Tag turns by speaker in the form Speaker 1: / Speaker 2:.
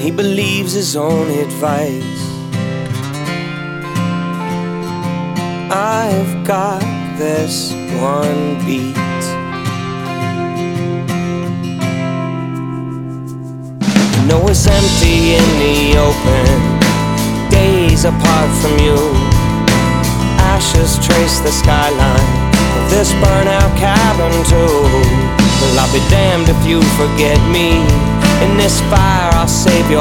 Speaker 1: He believes his own advice. I've got this one beat. You know it's empty in the open, days apart from you. Ashes trace the skyline of this burnout cabin too. Well, I'll be damned if you forget me. In this fire I'll save your